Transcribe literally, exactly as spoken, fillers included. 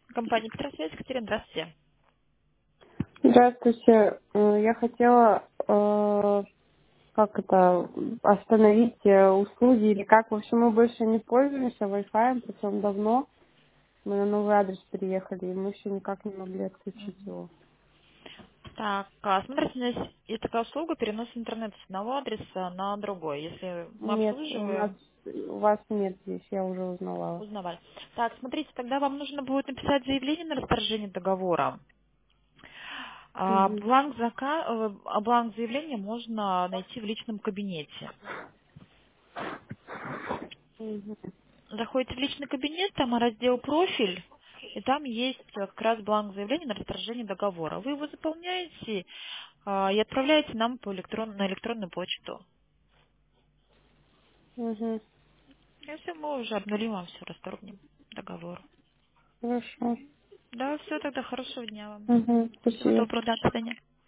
Компания Петросвязь, Екатерина, здравствуйте. Здравствуйте. Э, Я хотела, э, как это, остановить э, услуги или как. В общем, мы больше не пользуемся Wi-Fi, причем давно. Мы на новый адрес переехали, и мы еще никак не могли отключить его. Так, а, смотрите, у нас есть такая услуга перенос интернета с одного адреса на другой. Если мы Нет, у нас, обслуживаем, у вас нет здесь, я уже узнавала. узнавали. Так, смотрите, тогда вам нужно будет написать заявление на расторжение договора. А Угу. бланк, зака... э, а бланк заявления можно найти в личном кабинете. Угу. Заходите в личный кабинет, там раздел «Профиль», и там есть э, как раз бланк заявления на расторжение договора. Вы его заполняете а, и отправляете нам по электрон... на электронную почту. Угу. И все, мы уже обнулим вам все, расторгнем договор. Хорошо. Да, все, тогда хорошего дня вам. Угу. Всего Спасибо. доброго, до свидания.